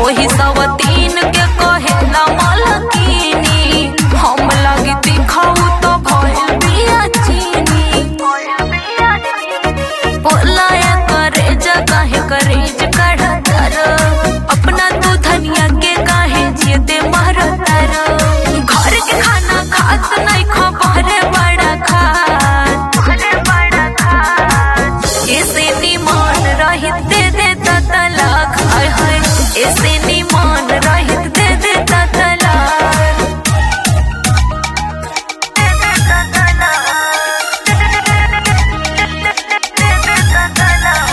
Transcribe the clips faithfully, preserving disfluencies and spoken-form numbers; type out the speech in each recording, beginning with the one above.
ओही सब तीन के कहेला मलकिनी हम लगी दिखाऊ तो भइल बिया चीनी बोलाया करे जा काहे करेज काढ़ा तर अपना तू धनिया के काहे जियते मारा तर घर के खाना खात नहीं खा बहरे बड़ा खात ऐसे निमान रहित दे देता तलाक हाय हाय ऐसे निमान रहित दे देता तलाक दे देता तलाक दे देता तलाक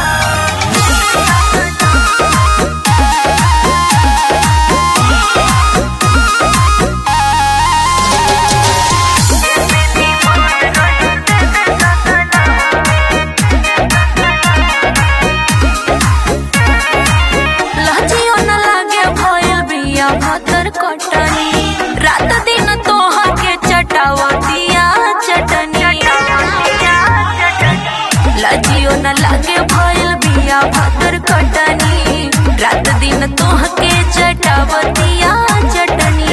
लहजियो न लागे भइल बिया भातर कटनी रात दिन तोहा के चटावतिया चटनी लहजियो न लागे भइल बिया भातर कटनी रात दिन तोहा के चटावतिया चटनी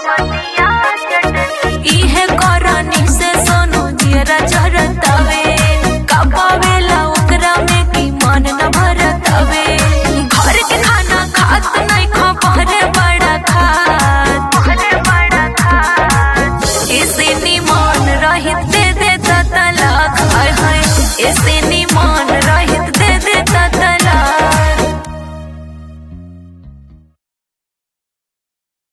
इहे करनी से सोनू जियरा जरतावे कबावेला ओकरा में की मन न भरतावे घर के खाना खात नहीं खा बहरे बड़ा खात ऐसे निमान रहित दे देता तलाक हाय हाय ऐसे